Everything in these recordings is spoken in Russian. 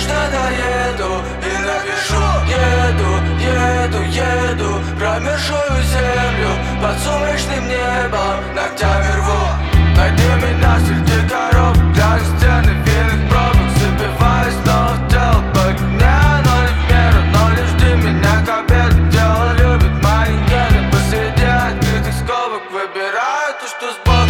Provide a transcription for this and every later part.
конечно доеду и напишу: еду промерзшую землю под сумрачным небом, ногтями рву. Найди меня среди коров, глянь стены винных пробок, забиваюсь снова в тело по дне, но не в меру, но лишь жди меня к обеду. Дело любит мои гены посреди открытых скобок, выбираю то, что сбоку.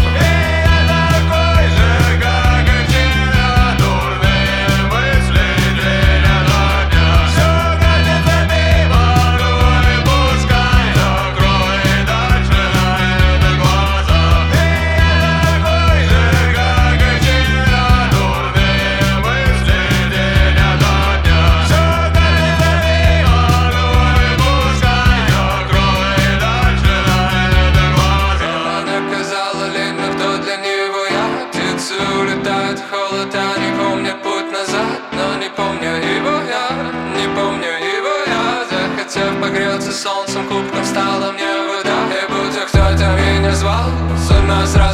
Улетает холод, а не помнит путь назад. Но не помню его я, не помню его я. Захотев погреться солнцем, кубком стала мне вода. И будто кто-то меня звал, с ума сразу